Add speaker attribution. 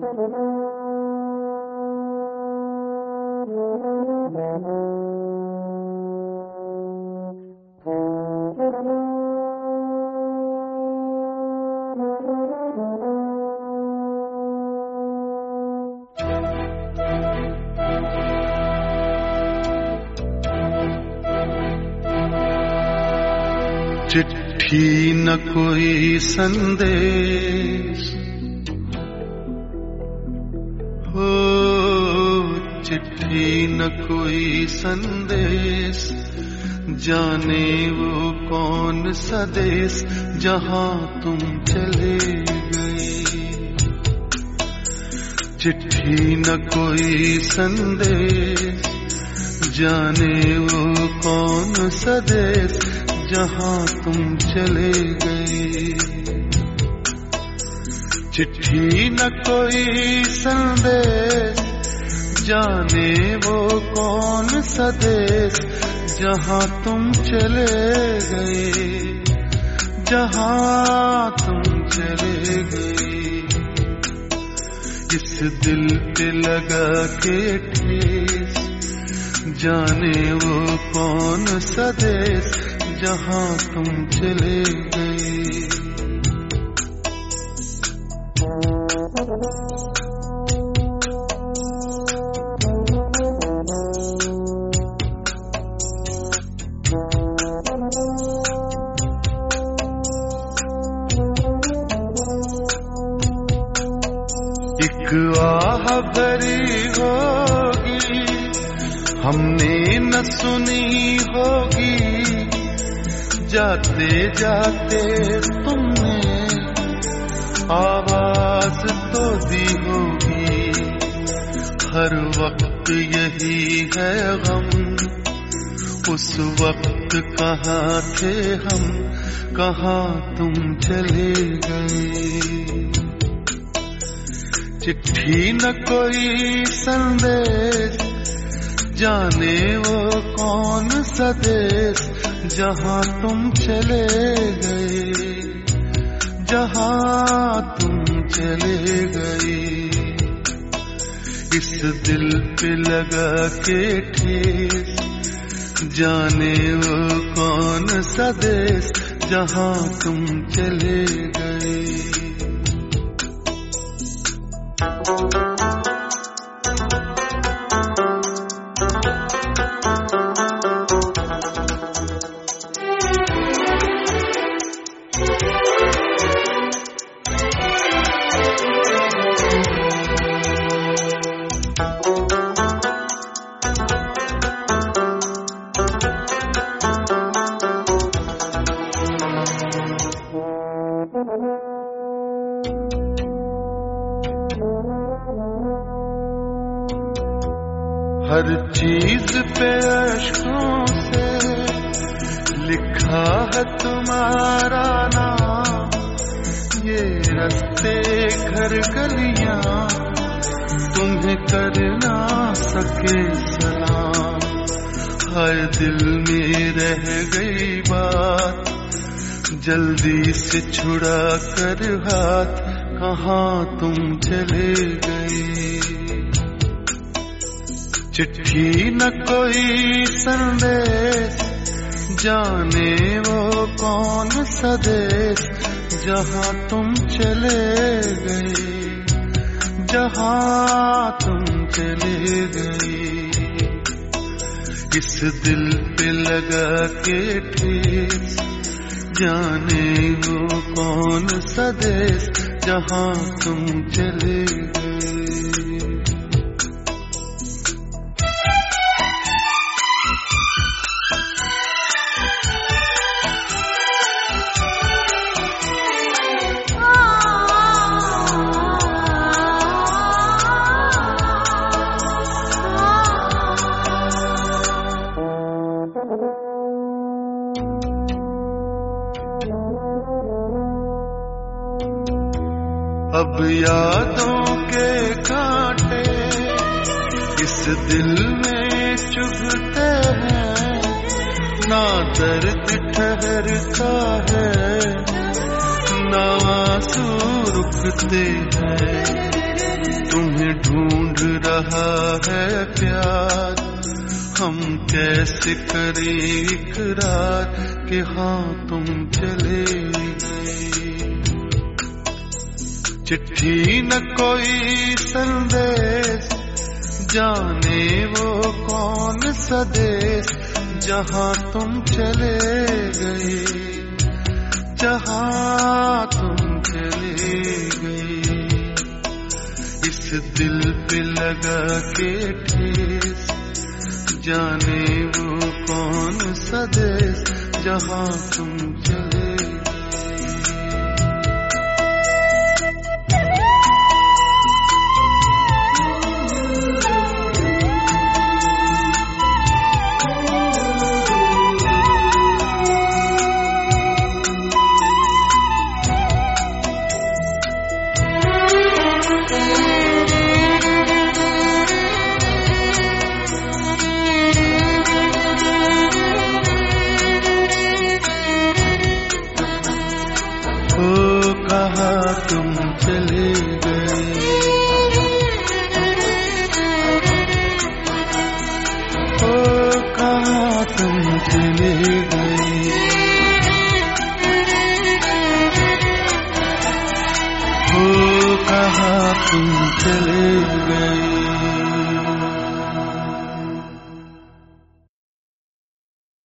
Speaker 1: चिट्ठी न कोई संदेश हो, चिट्ठी न कोई संदेश, जाने वो कौन सा देश जहां तुम चले गए। चिट्ठी न कोई संदेश, जाने वो कौन सा देश जहां तुम चले गए। चिट्ठी न कोई संदेश, जाने वो कौन सा देश जहां तुम चले गए, जहां तुम चले गए। इस दिल पे लगा के ठेस, जाने वो कौन सा देश जहां तुम चले गए। एक आह भरी होगी, हमने न सुनी होगी, जाते जाते तुमने आवाज तो दी होगी। हर वक्त यही है गम, उस वक्त कहाँ थे हम, कहाँ तुम चले गए। चिट्ठी न कोई संदेश, जाने वो कौन सा देश जहां तुम चले गए, जहां तुम चले गए। इस दिल पे लगा के ठेस, जाने वो कौन सा देश जहां तुम चले गए। हर चीज पे अश्कों से लिखा है तुम्हारा नाम, ये रास्ते घर गलियां तुम्हें कर ना सके सलाम। हर दिल में रह गई बात, जल्दी से छुड़ा कर हाथ, कहाँ तुम चले गए। चिट्ठी न कोई संदेश, जाने वो कौन सा देश जहां तुम चले गए, जहां तुम चले गए। इस दिल पे लगा के ठेस, जाने वो कौन सा देश जहां तुम चले गए। अब यादों के कांटे इस दिल में चुभते हैं, ना दर्द ठहरता है, ना आंसू रुकते हैं। तुम्हें ढूंढ रहा है प्यार, हम कैसे करें इकरार कि हाँ तुम चले गए। चिट्ठी न कोई संदेश, जाने वो कौन सा देश, जहाँ तुम चले गए, जहाँ तुम चले गए। इस दिल पे लगा के ठेस, जाने वो कौन सा देश, जहाँ तुम चले गए। कहाँ तुम चले गए, ओ कहाँ तुम चले गए, ओ कहाँ तुम चले गए।